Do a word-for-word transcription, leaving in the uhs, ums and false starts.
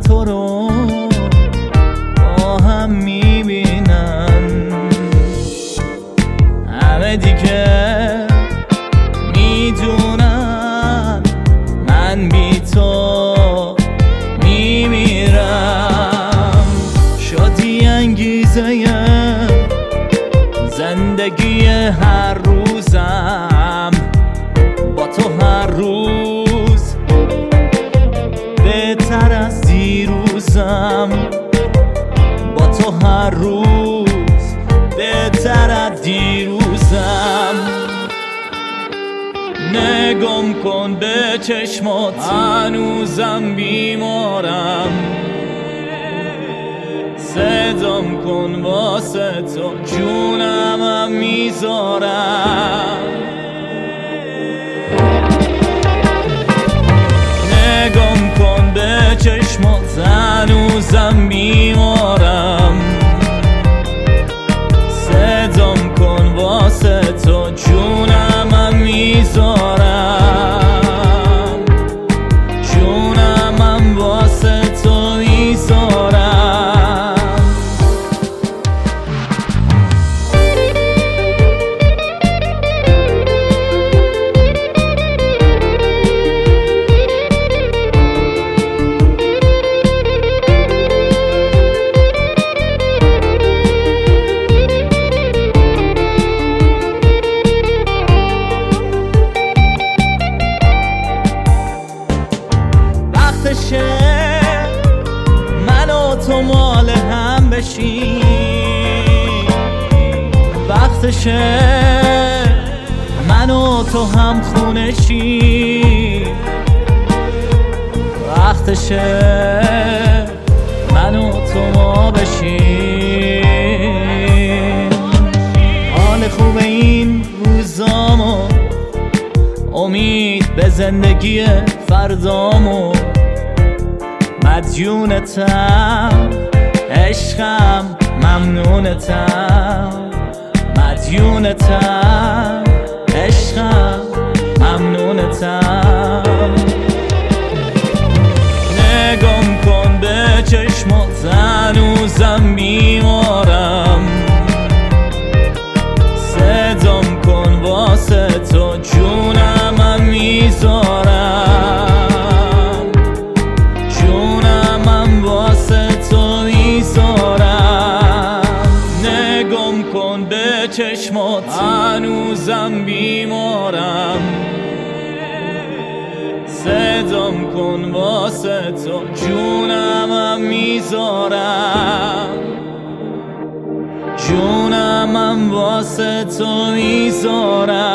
تو رو با هم میبینن. همه دیگه میدونن من بی تو میمیرم. شدی انگیزه زندگی هر روزم، با تو هر روز بهتر از دیروزم، با تو هر روز بهتر از دیروزم. نگم کن به چشمات هنوزم بیمارم، صدام کن واسه تو جونمم میذارم. نگم کن به چشمات هنوزم بیمارم، صدام کن واسه تو جونمم میذارم، جونمم واسه تو میذارم. من و تو مال هم بشیم، وقتشه من و تو هم خونه شیم، وقتشه من و تو ما بشیم. حال خوب این روزامو، امید به زندگی فردامو، مدیونتم عشقم ممنونتم، مدیونتم عشقم ممنونتم. نگم کن به چشمات هنوزم بیمارم، صدام کن واسه تو جونمم میذارم، جونمم واسه تو میذارم. نگم کن به چشمات هنوزم بیمارم، صدام کن واسه تو جونمم میذارم، جونمم واسه تو میذارم.